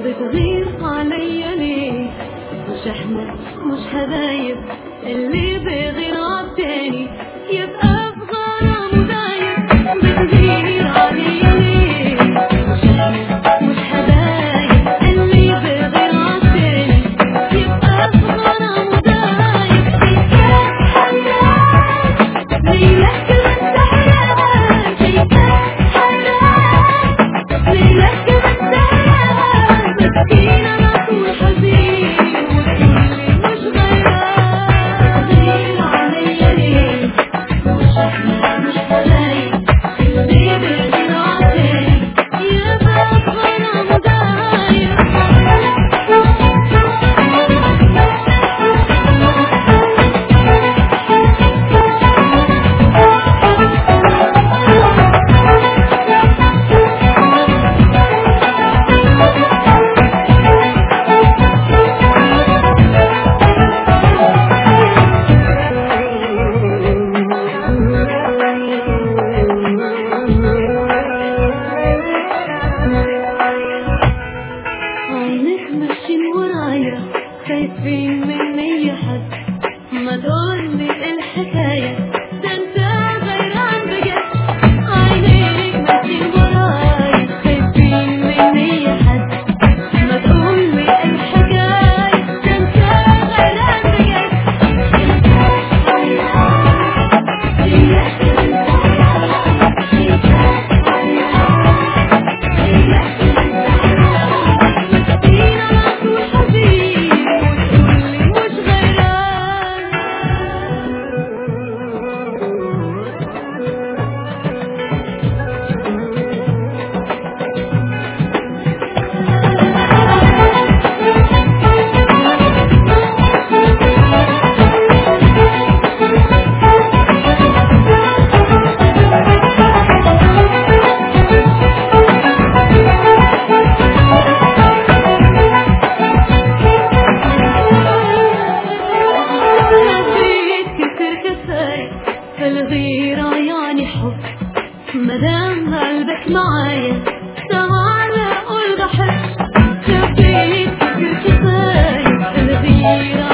بتغير عليا ليه؟ مش احنا مش حبايب، اللي بيغير عالتاني يبقى في غرام دايب. بتغير عليا ليه؟ مش احنا مش حبايب، اللي بيغير عالتاني يبقى في غرام دايب. شايفاك حياة ليلك وانت حياة، شايفاك حياة ليلك وانت حياة. مسكينة ما طول حزين وتقولي مش غيران. بتغير عليا ليه؟ مش احنا مش حبايب، اللي بيغير عالتاني يبقى في غرام دايب. عينك ماشيين ورايا، خايفين مني يا حد، ما تقولي الحكاية، ده انت غيران بجد. عينك ماشيين ورايا، خايفين مني يا حد، ما تقولي الحكاية، ده انت غيران بجد. انت حياة ليلك وانت حياة، شايفاك حياة ليلك وانت حياة. مسكينة ما طول حزين وتقولي مش غيران. نسيت كتير كفاية في الغيرة يعني حب، مدام قلبك معايا تعالى قول بحب. نسيت كتير كفاية في الغيرة